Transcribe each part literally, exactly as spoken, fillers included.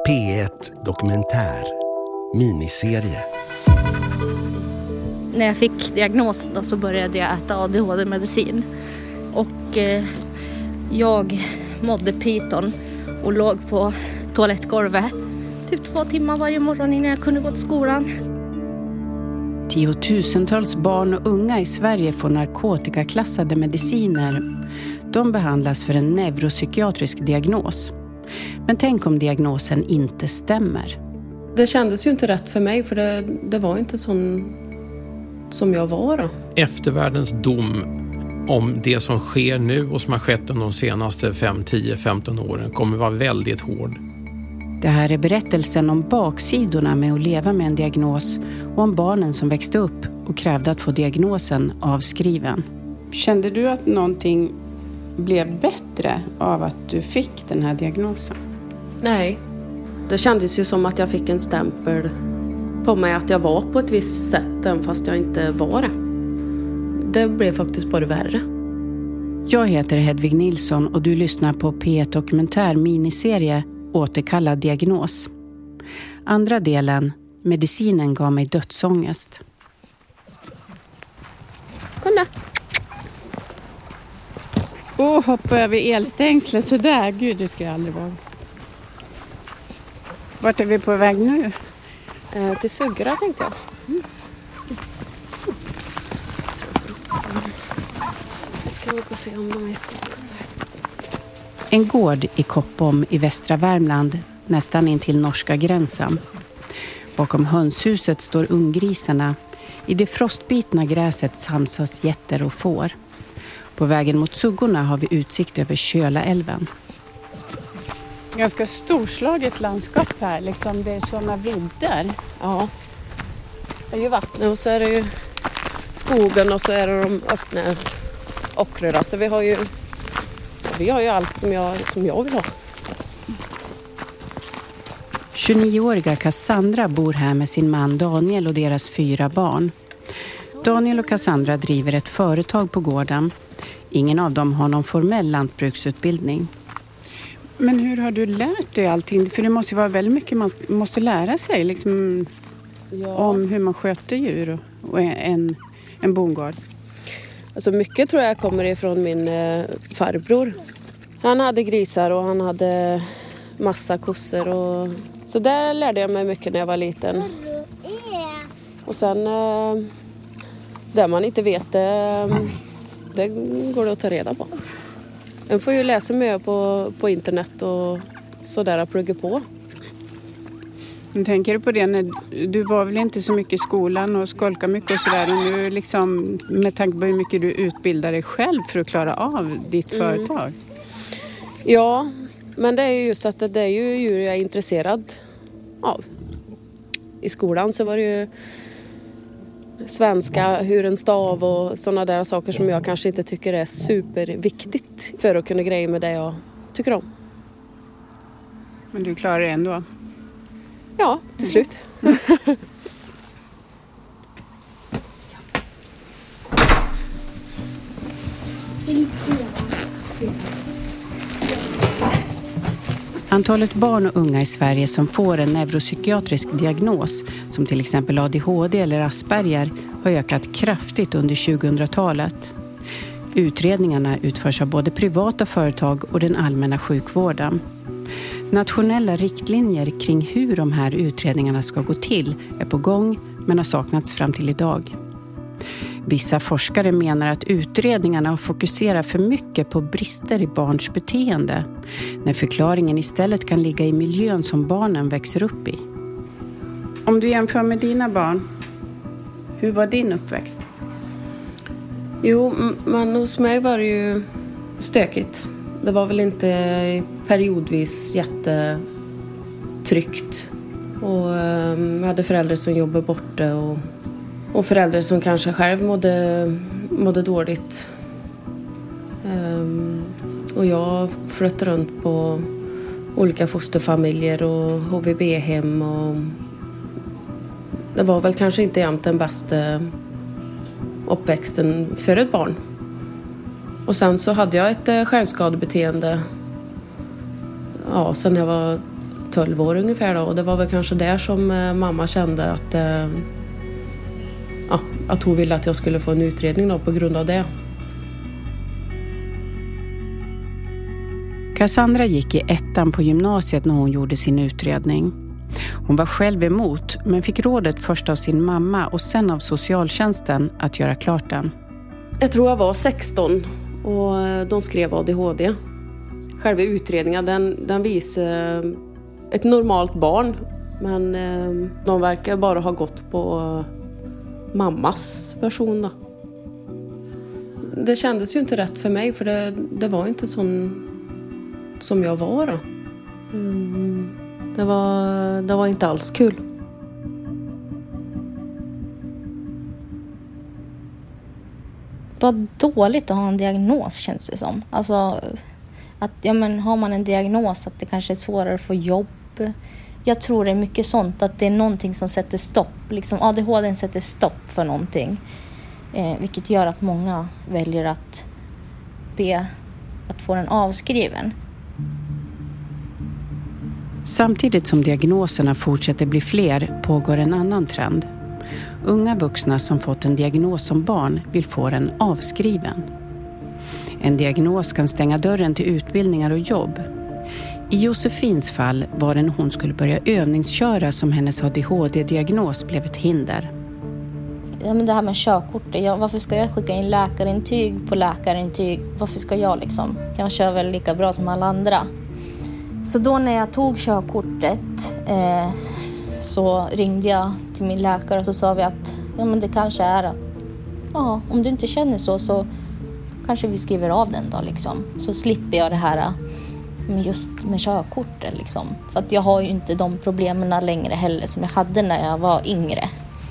P ett Dokumentär miniserie. När jag fick diagnosen då, så började jag äta A D H D-medicin. Och eh, jag mådde pyton och låg på toalettgolvet typ två timmar varje morgon innan jag kunde gå till skolan. Tiotusentals barn och unga i Sverige får narkotikaklassade mediciner. De behandlas för en neuropsykiatrisk diagnos. Men tänk om diagnosen inte stämmer. Det kändes ju inte rätt för mig, för det, det var inte sån som jag var då. Eftervärldens dom om det som sker nu och som har skett de senaste fem, tio, femton åren kommer vara väldigt hård. Det här är berättelsen om baksidorna med att leva med en diagnos och om barnen som växte upp och krävde att få diagnosen avskriven. Kände du att någonting blev bättre av att du fick den här diagnosen? Nej, det kändes ju som att jag fick en stämpel på mig att jag var på ett visst sätt, även fast jag inte var det. Det blev faktiskt bara värre. Jag heter Hedvig Nilsson och du lyssnar på P ett Dokumentär miniserie Återkallad diagnos. Andra delen, medicinen gav mig dödsångest. Kom då. Åh, oh, hoppa över elstängslet sådär. Gud, det ska jag aldrig vara. Vart är vi på väg nu? Eh, till Sugra tänkte jag. Mm. Jag ska gå och se om de är i skogen där. En gård i Koppom i västra Värmland, nästan in till norska gränsen. Bakom hönshuset står unggrisarna. I det frostbitna gräset samsas getter och får. På vägen mot Suggorna har vi utsikt över Kölaälven. Ganska storslaget landskap här, liksom det är sådana vidder. Ja, det är ju vattnet och så är det ju skogen och så är det de öppna åkrarna. Så vi har ju, vi har ju allt som jag, som jag vill ha. tjugonioåriga Cassandra bor här med sin man Daniel och deras fyra barn. Daniel och Cassandra driver ett företag på gården. Ingen av dem har någon formell lantbruksutbildning. Men hur har du lärt dig allting? För det måste ju vara väldigt mycket man måste lära sig liksom, ja. Om hur man sköter djur och en, en bondgård. Alltså mycket tror jag kommer ifrån min eh, farbror. Han hade grisar och han hade massa kossor. Och, så där lärde jag mig mycket när jag var liten. Och sen eh, där man inte vet det, det går det att ta reda på. Man får ju läsa mycket på, på internet och sådär att plugga på. Men tänker du på det, när du var väl inte så mycket i skolan och skolkade mycket och sådär. Och nu liksom, med tanke på hur mycket du utbildar dig själv för att klara av ditt mm. företag. Ja, men det är ju just att det är ju djur jag är intresserad av. I skolan så var det ju svenska, hur en stav och sådana där saker som jag kanske inte tycker är superviktigt för att kunna greja med det jag tycker om. Men du klarar det ändå? Ja, till slut. Mm. Antalet barn och unga i Sverige som får en neuropsykiatrisk diagnos, som till exempel A D H D eller Asperger, har ökat kraftigt under tjugohundratalet. Utredningarna utförs av både privata företag och den allmänna sjukvården. Nationella riktlinjer kring hur de här utredningarna ska gå till är på gång, men har saknats fram till idag. Vissa forskare menar att utredningarna fokuserar för mycket på brister i barns beteende, när förklaringen istället kan ligga i miljön som barnen växer upp i. Om du jämför med dina barn, hur var din uppväxt? Jo, men hos mig var det ju stökigt. Det var väl inte periodvis jättetryggt. Och um, jag hade föräldrar som jobbade borta och, och föräldrar som kanske själv mådde, mådde dåligt. Um, och jag flyttade runt på olika fosterfamiljer och H V B-hem. Och det var väl kanske inte jämt den bästa uppväxten för ett barn. Och sen så hade jag ett självskadebeteende ja, sen jag var tolv år ungefär då, och det var väl kanske där som mamma kände att, eh, ja, att hon ville att jag skulle få en utredning då på grund av det. Cassandra gick i ettan på gymnasiet när hon gjorde sin utredning. Hon var själv emot, men fick rådet först av sin mamma och sen av socialtjänsten att göra klart den. Jag tror jag var sexton och de skrev A D H D. Själva utredningen den, den visar ett normalt barn, men de verkar bara ha gått på mammas version då. Det kändes ju inte rätt för mig, för det, det var inte sån som jag var då. Mm, det var, det var inte alls kul. Vad dåligt att ha en diagnos, känns det som. Alltså, att, ja, men har man en diagnos att det kanske är svårare att få jobb. Jag tror det är mycket sånt, att det är någonting som sätter stopp. Liksom A D H D sätter stopp för någonting. Eh, vilket gör att många väljer att be att få den avskriven. Samtidigt som diagnoserna fortsätter bli fler pågår en annan trend. Unga vuxna som fått en diagnos som barn vill få den avskriven. En diagnos kan stänga dörren till utbildningar och jobb. I Josefins fall var det när hon skulle börja övningsköra som hennes A D H D-diagnos blev ett hinder. Ja, men det här med körkortet, ja, varför ska jag skicka in läkarintyg på läkarintyg? Varför ska jag liksom? Jag kör väl lika bra som alla andra. Så då när jag tog körkortet eh, så ringde jag till min läkare och så sa vi att ja, men det kanske är att ja, om du inte känner så så kanske vi skriver av den då liksom. Så slipper jag det här med just med körkortet liksom. För att jag har ju inte de problemen längre heller som jag hade när jag var yngre.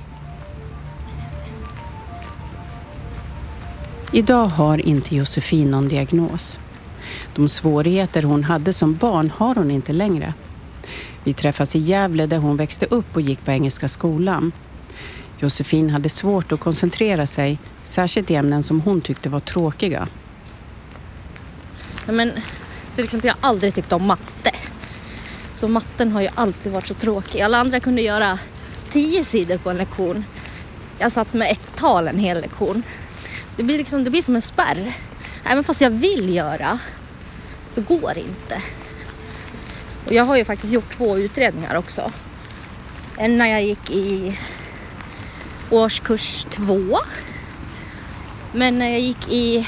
Idag har inte Josefin någon diagnos. De svårigheter hon hade som barn har hon inte längre. Vi träffas i Gävle där hon växte upp och gick på Engelska skolan. Josefin hade svårt att koncentrera sig, särskilt i ämnen som hon tyckte var tråkiga. Ja, men till exempel jag har aldrig tyckt om matte. Så matten har ju alltid varit så tråkig. Alla andra kunde göra tio sidor på en lektion. Jag satt med ett tal en hel lektion. Det blir, liksom, det blir som en spärr. Även fast jag vill göra så går det inte. Och jag har ju faktiskt gjort två utredningar också. En när jag gick i årskurs två. Men när jag gick i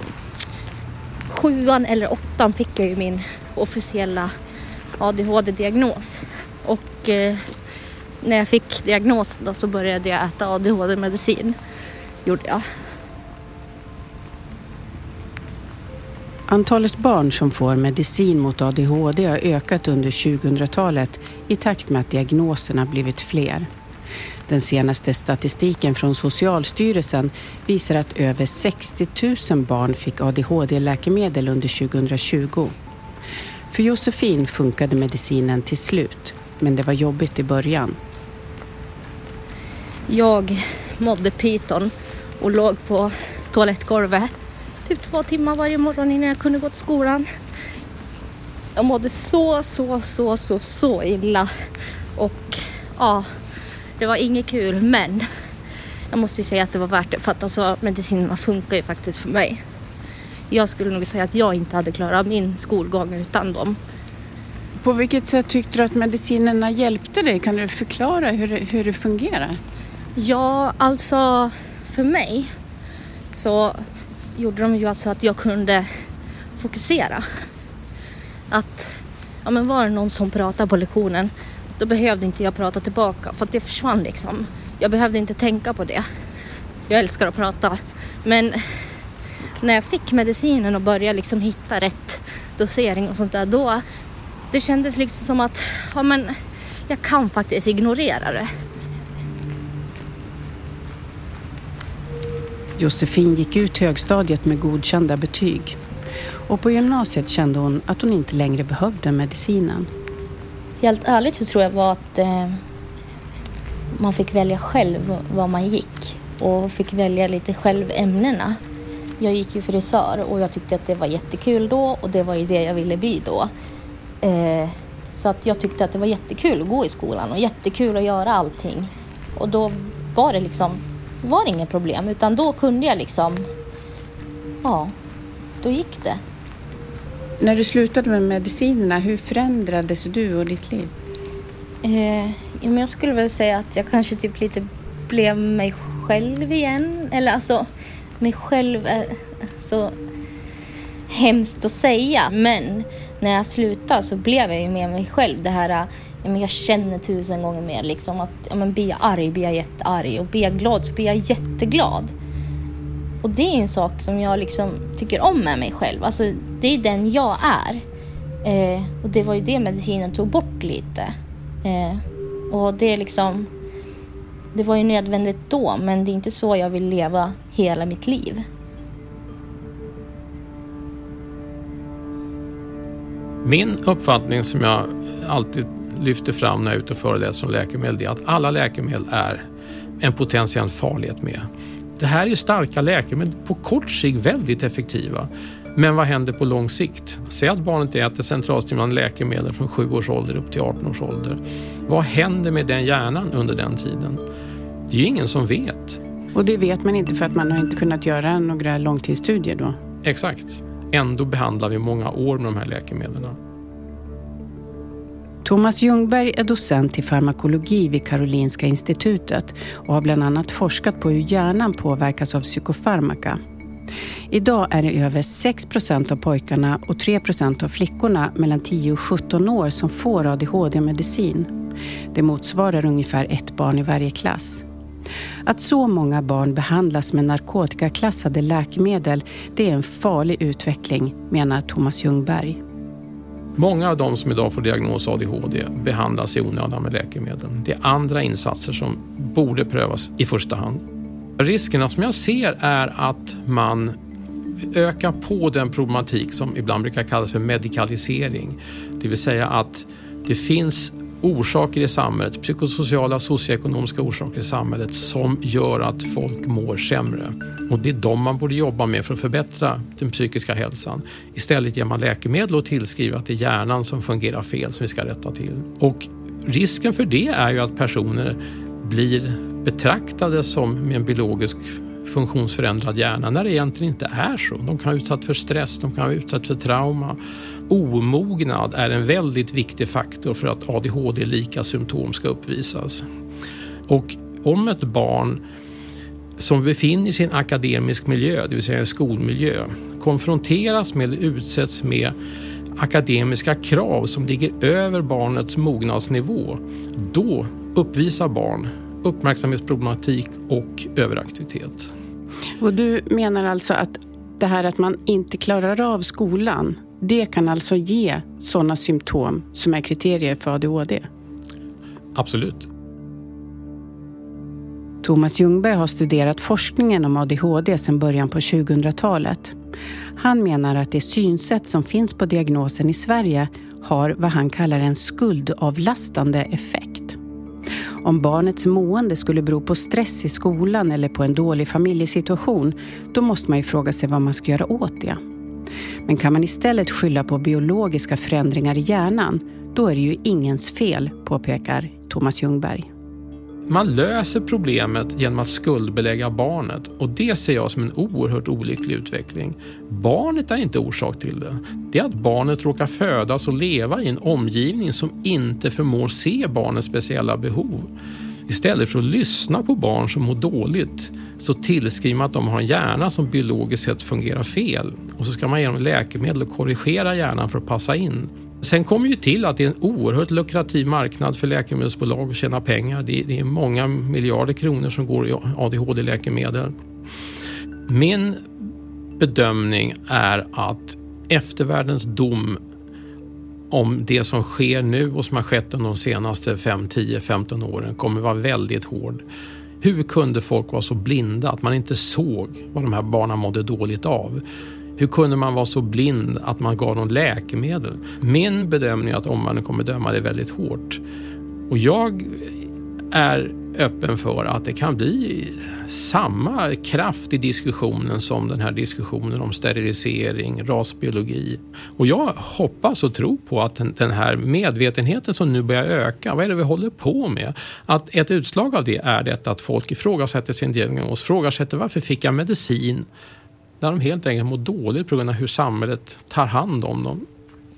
sjuan eller åttan fick jag ju min officiella A D H D-diagnos. Och eh, när jag fick diagnos då så började jag äta A D H D-medicin. Gjorde jag. Antalet barn som får medicin mot A D H D har ökat under tjugohundratalet i takt med att diagnoserna blivit fler. Den senaste statistiken från Socialstyrelsen visar att över sextio tusen barn fick A D H D-läkemedel under tjugohundratjugo. För Josefin funkade medicinen till slut, men det var jobbigt i början. Jag mådde pyton och låg på toalettgolvet typ två timmar varje morgon innan jag kunde gå till skolan. Jag mådde så, så, så, så, så illa. Och ja, det var inget kul, men jag måste ju säga att det var värt det. För att alltså, medicinerna funkar ju faktiskt för mig. Jag skulle nog säga att jag inte hade klarat min skolgång utan dem. På vilket sätt tyckte du att medicinerna hjälpte dig? Kan du förklara hur det, hur det fungerar? Ja, alltså för mig så gjorde de ju alltså att jag kunde fokusera. Att, ja men var det någon som pratade på lektionen, då behövde inte jag prata tillbaka. För att det försvann liksom. Jag behövde inte tänka på det. Jag älskar att prata. Men när jag fick medicinen och började liksom hitta rätt dosering och sånt där, då det kändes liksom som att ja men jag kan faktiskt ignorera det. Josefin gick ut högstadiet med godkända betyg. Och på gymnasiet kände hon att hon inte längre behövde medicinen. Helt ärligt så tror jag var att eh, man fick välja själv vad man gick. Och fick välja lite själv ämnena. Jag gick ju frisör och jag tyckte att det var jättekul då. Och det var ju det jag ville bli då. Eh, Så att jag tyckte att det var jättekul att gå i skolan och jättekul att göra allting. Och då var det liksom, var det inget problem, utan då kunde jag liksom, ja, då gick det. När du slutade med medicinerna, hur förändrades du och ditt liv? Eh, men jag skulle väl säga att jag kanske typ lite blev mig själv igen. Eller alltså, mig själv är så hemskt att säga. Men när jag slutade så blev jag ju med mig själv. Det här, jag känner tusen gånger mer liksom att ja, men blir jag arg, blir jag jättearg. Och blir jag glad så blir jag jätteglad. Och det är en sak som jag liksom tycker om med mig själv. Alltså det är den jag är. Eh, och det var ju det medicinen tog bort lite. Eh, och det är liksom, det var ju nödvändigt då, men det är inte så jag vill leva hela mitt liv. Min uppfattning som jag alltid lyfter fram när jag är ute och föreläser om läkemedel är att alla läkemedel är en potentiell farlighet med. Det här är starka läkemedel, på kort sikt väldigt effektiva. Men vad händer på lång sikt? Säg att barnet äter centralstimulerande läkemedel från sju års ålder upp till arton års ålder. Vad händer med den hjärnan under den tiden? Det är ju ingen som vet. Och det vet man inte för att man har inte kunnat göra några långtidsstudier då? Exakt. Ändå behandlar vi många år med de här läkemedlen. Thomas Ljungberg är docent i farmakologi vid Karolinska institutet och har bland annat forskat på hur hjärnan påverkas av psykofarmaka. Idag är det över sex procent av pojkarna och tre procent av flickorna mellan tio och sjutton år som får A D H D-medicin. Det motsvarar ungefär ett barn i varje klass. Att så många barn behandlas med narkotikaklassade läkemedel, det är en farlig utveckling, menar Thomas Ljungberg. Många av de som idag får diagnos A D H D behandlas i onödan med läkemedel. Det är andra insatser som borde prövas i första hand. Riskerna som jag ser är att man ökar på den problematik som ibland brukar kallas för medikalisering. Det vill säga att det finns orsaker i samhället, psykosociala, socioekonomiska orsaker i samhället som gör att folk mår sämre. Och det är de man borde jobba med för att förbättra den psykiska hälsan. Istället ger man läkemedel och tillskriver att det är hjärnan som fungerar fel som vi ska rätta till. Och risken för det är ju att personer blir betraktade som med en biologisk funktionsförändrad hjärna när det egentligen inte är så. De kan vara utsatt för stress, de kan vara utsatt för trauma. Omognad är en väldigt viktig faktor för att A D H D-lika symptom ska uppvisas. Och om ett barn som befinner sig i en akademisk miljö, det vill säga en skolmiljö, konfronteras med eller utsätts med akademiska krav som ligger över barnets mognadsnivå, då uppvisar barn uppmärksamhetsproblematik och överaktivitet. Och du menar alltså att det här att man inte klarar av skolan, det kan alltså ge sådana symptom som är kriterier för A D H D? Absolut. Thomas Ljungberg har studerat forskningen om A D H D sedan början på tjugohundratalet. Han menar att det synsätt som finns på diagnosen i Sverige har vad han kallar en skuldavlastande effekt. Om barnets mående skulle bero på stress i skolan eller på en dålig familjesituation, då måste man ju fråga sig vad man ska göra åt det. Men kan man istället skylla på biologiska förändringar i hjärnan, då är det ju ingens fel, påpekar Thomas Ljungberg. Man löser problemet genom att skuldbelägga barnet, och det ser jag som en oerhört olycklig utveckling. Barnet är inte orsak till det. Det är att barnet råkar födas och leva i en omgivning som inte förmår se barnets speciella behov. Istället för att lyssna på barn som mår dåligt så tillskriver man att de har en hjärna som biologiskt sett fungerar fel. Och så ska man genom läkemedel och korrigera hjärnan för att passa in. Sen kommer ju till att det är en oerhört lukrativ marknad för läkemedelsbolag att tjäna pengar. Det är, det är många miljarder kronor som går i A D H D-läkemedel. Min bedömning är att eftervärldens dom om det som sker nu och som har skett under de senaste fem, tio, femton åren kommer vara väldigt hård. Hur kunde folk vara så blinda att man inte såg vad de här barnen mådde dåligt av? Hur kunde man vara så blind att man gav dem läkemedel? Min bedömning är att omvärlden kommer döma det väldigt hårt. Och jag är öppen för att det kan bli samma kraft i diskussionen som den här diskussionen om sterilisering, rasbiologi. Och jag hoppas och tror på att den, den här medvetenheten som nu börjar öka, vad är det vi håller på med? Att ett utslag av det är detta att folk ifrågasätter sin diagnos, frågasätter varför fick jag medicin, där de helt enkelt mår dåligt på grund av hur samhället tar hand om dem.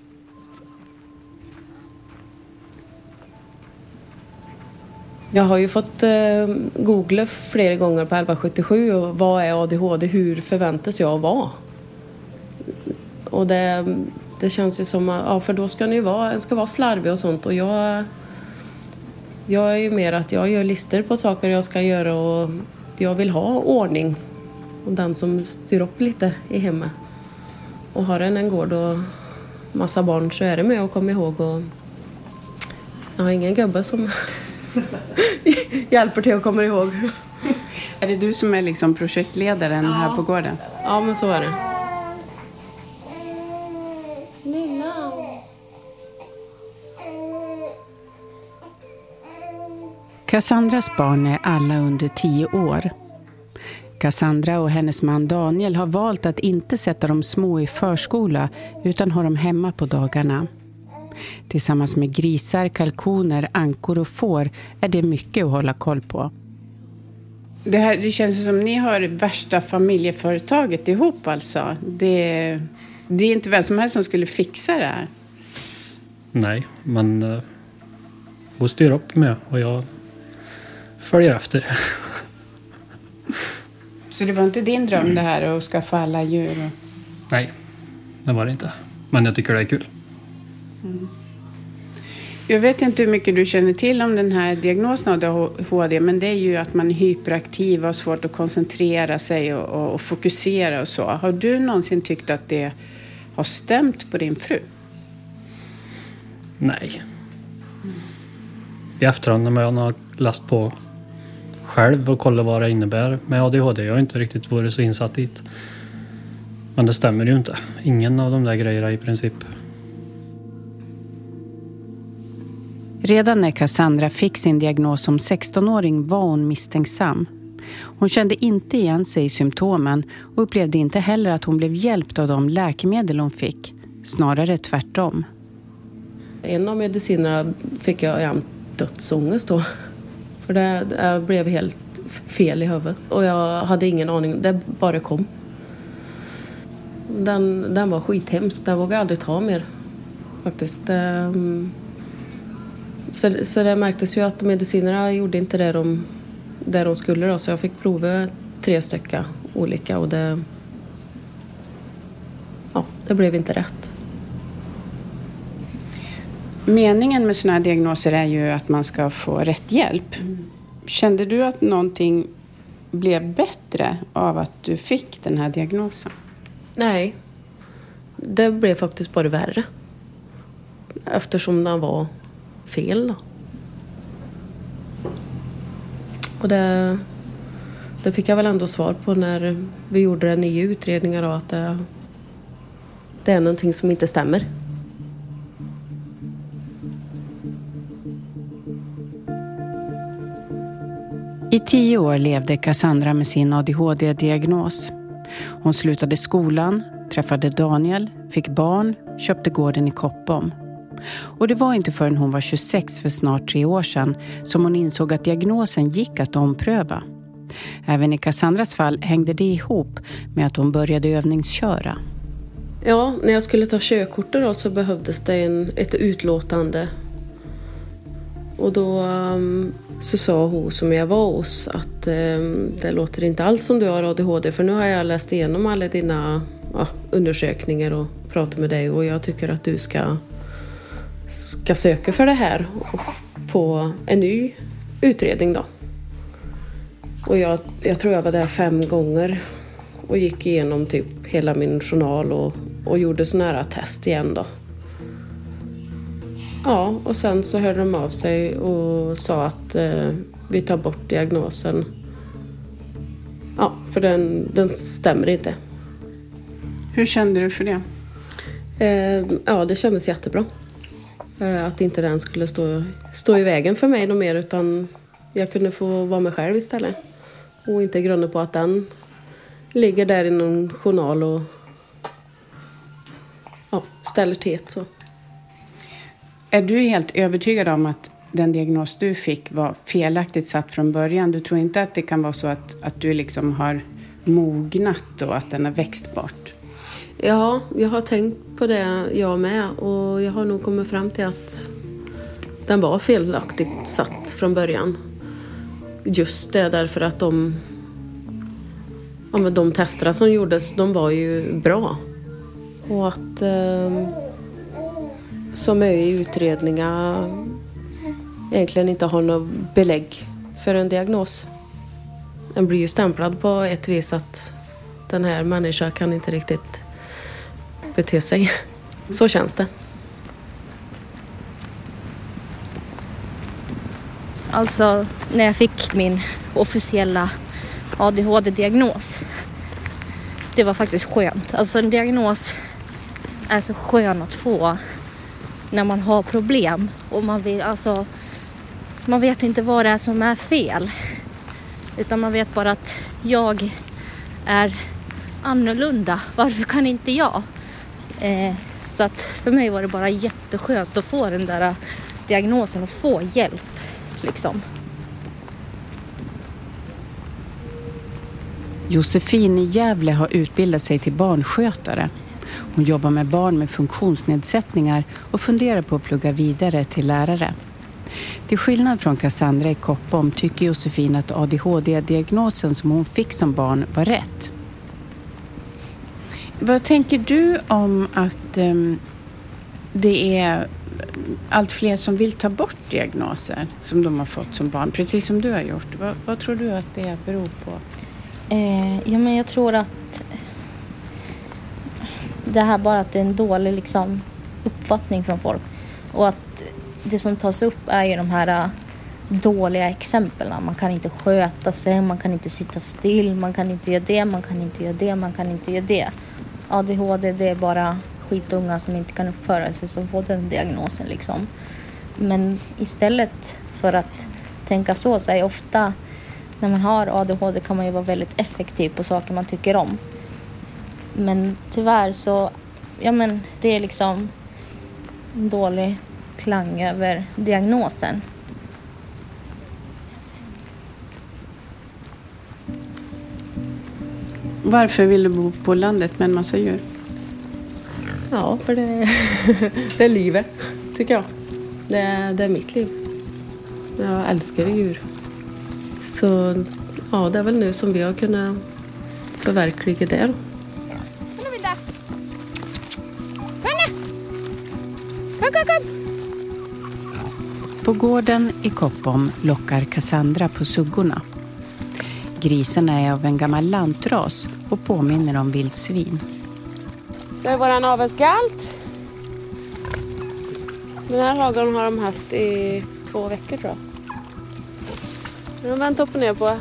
Jag har ju fått eh, googla flera gånger på elva sjuttiosju och vad är A D H D, hur förväntas jag vara? Och det, det känns ju som att, ja, för då ska ni vara, ska vara slarvig och sånt, och jag, jag är ju mer att jag gör listor på saker jag ska göra och jag vill ha ordning och den som styr upp lite i hemmet. Och har en en gård och massa barn så är det med att komma ihåg, och jag har ingen gubbe som hjälper till att komma ihåg. Är det du som är liksom projektledaren ja. här på gården? Ja, men så är det. Lilla. Cassandras barn är alla under tio år. Cassandra och hennes man Daniel har valt att inte sätta de små i förskola utan ha dem hemma på dagarna. Tillsammans med grisar, kalkoner, ankor och får är det mycket att hålla koll på. Det, här, det känns som ni har värsta familjeföretaget ihop alltså. Det, det är inte vem som helst som skulle fixa det här. Nej, men uh, hon styr upp med och jag följer efter. Så det var inte din dröm det här att skaffa alla djur? Och... Nej, det var det inte. Men jag tycker det är kul. Mm. Jag vet inte hur mycket du känner till om den här diagnosen A D H D, men det är ju att man är hyperaktiv och har svårt att koncentrera sig och, och, och fokusera och så. Har du någonsin tyckt att det har stämt på din fru? Nej. I efterhand när man har läst på själv och kollat vad det innebär med A D H D, jag har inte riktigt varit så insatt i det. Men det stämmer ju inte. Ingen av de där grejerna i princip. Redan när Cassandra fick sin diagnos som sextonåring var hon misstänksam. Hon kände inte igen sig i symptomen och upplevde inte heller att hon blev hjälpt av de läkemedel hon fick. Snarare tvärtom. En av medicinerna fick jag en dödsångest då. För det, det blev helt fel i huvudet. Och jag hade ingen aning, det bara kom. Den, den var skithemsk, den vågade jag aldrig ta mer. Faktiskt. Det, Så, så det märktes ju att medicinerna gjorde inte det de, det de skulle då. Så jag fick prova tre stycken olika och det, ja, det blev inte rätt. Meningen med såna här diagnoser är ju att man ska få rätt hjälp. Mm. Kände du att någonting blev bättre av att du fick den här diagnosen? Nej, det blev faktiskt bara värre. Eftersom den var fel då. Och det, det fick jag väl ändå svar på när vi gjorde den nya utredningar då, att det, det är någonting som inte stämmer. I tio år levde Cassandra med sin A D H D-diagnos. Hon slutade skolan, träffade Daniel, fick barn, köpte gården i Koppom. Och det var inte förrän hon var tjugosex för snart tre år sedan som hon insåg att diagnosen gick att ompröva. Även i Cassandras fall hängde det ihop med att hon började övningsköra. Ja, när jag skulle ta körkortet då så behövdes det en, ett utlåtande. Och då um, så sa hon som jag var hos att um, det låter inte alls som du har A D H D. För nu har jag läst igenom alla dina ja, undersökningar och pratat med dig. Och jag tycker att du ska, ska söka för det här och få en ny utredning då. Och jag, jag tror jag var där fem gånger och gick igenom typ hela min journal och, och gjorde såna här test igen då. Ja, och sen så hörde de av sig och sa att eh, vi tar bort diagnosen. Ja, för den, den stämmer inte. Hur kände du för det? Eh, ja, det kändes jättebra. Eh, att inte den skulle stå, stå i vägen för mig något mer, utan jag kunde få vara mig själv istället. Och inte grunna på att den ligger där i någon journal och ja, ställer till. Så. Är du helt övertygad om att den diagnos du fick var felaktigt satt från början? Du tror inte att det kan vara så att, att du liksom har mognat och att den har växt bort? Ja, jag har tänkt på det jag med. Och jag har nog kommit fram till att den var felaktigt satt från början. Just det därför att de, ja, men de testerna som gjordes, de var ju bra. Och att eh, som är i utredningar egentligen inte har något belägg för en diagnos. Den blir ju stämplad på ett vis att den här människan kan inte riktigt bete sig. Så känns det. Alltså, när jag fick min officiella A D H D-diagnos, det var faktiskt skönt. Alltså en diagnos är så skön att få när man har problem och man vill, alltså, man vet inte vad det är som är fel, utan man vet bara att jag är annorlunda. Varför kan inte jag? Eh, så att för mig var det bara jätteskönt att få den där diagnosen och få hjälp liksom. Josefin i Gävle har utbildat sig till barnskötare. Hon jobbar med barn med funktionsnedsättningar och funderar på att plugga vidare till lärare. Till skillnad från Cassandra i Koppom tycker Josefin att A D H D-diagnosen som hon fick som barn var rätt. Vad tänker du om att um, det är allt fler som vill ta bort diagnoser som de har fått som barn, precis som du har gjort? Vad, vad tror du att det beror på? Eh, ja, men jag tror att det här bara att det är en dålig liksom, uppfattning från folk. Och att det som tas upp är ju de här uh, dåliga exemplen. Man kan inte sköta sig, man kan inte sitta still, man kan inte göra det, man kan inte göra det, man kan inte göra det. A D H D, det är bara skitunga som inte kan uppföra sig som får den diagnosen liksom. Men istället för att tänka så, så är ofta när man har A D H D kan man ju vara väldigt effektiv på saker man tycker om. Men tyvärr så, ja men det är liksom en dålig klang över diagnosen. Varför vill du bo på landet med en massa djur? Ja, för det, det är livet, tycker jag. Det, det är mitt liv. Jag älskar djur. Så ja, det är väl nu som vi har kunnat förverkliga det då. På gården i Koppom lockar Cassandra på suggorna. Grisarna är av en gammal lantras och påminner om vildsvin. Så är det våran avelsgalt. Den här hagen har de haft i två veckor tror jag. De väntar upp och ner på.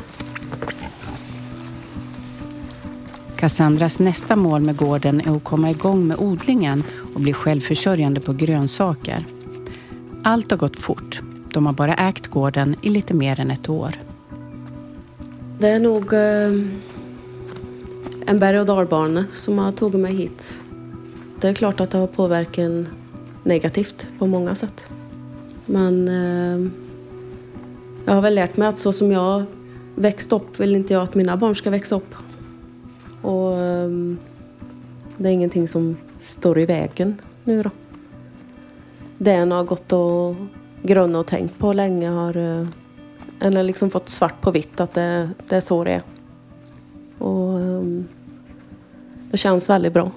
Cassandras nästa mål med gården är att komma igång med odlingen och bli självförsörjande på grönsaker. Allt har gått fort. De har bara ägt gården i lite mer än ett år. Det är nog eh, en berg- och dalbana som har tagit mig hit. Det är klart att det har påverkat en negativt på många sätt. Men eh, jag har väl lärt mig att så som jag växt upp vill inte jag att mina barn ska växa upp. Och eh, det är ingenting som står i vägen nu då. Det en har gått och grunna och tänkt på länge har eh, eller liksom fått svart på vitt att det, det är så det är. Och um, det känns väldigt bra.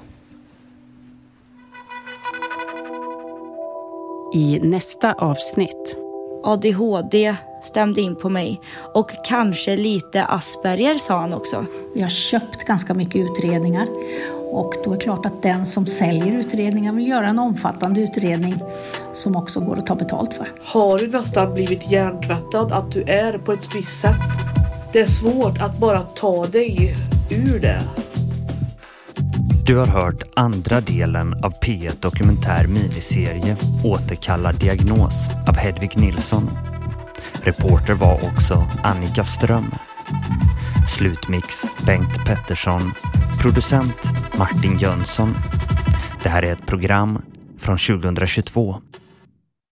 I nästa avsnitt. A D H D stämde in på mig. Och kanske lite Asperger, sa han också. Vi har köpt ganska mycket utredningar. Och då är det klart att den som säljer utredningar vill göra en omfattande utredning som också går att ta betalt för. Har du nästan blivit hjärntvättad att du är på ett visst sätt? Det är svårt att bara ta dig ur det. Du har hört andra delen av P ett Dokumentär miniserie Återkalla diagnos av Hedvig Nilsson. Reporter var också Annika Ström. Slutmix Bengt Pettersson. Producent Martin Jönsson. Det här är ett program från tjugohundratjugotvå.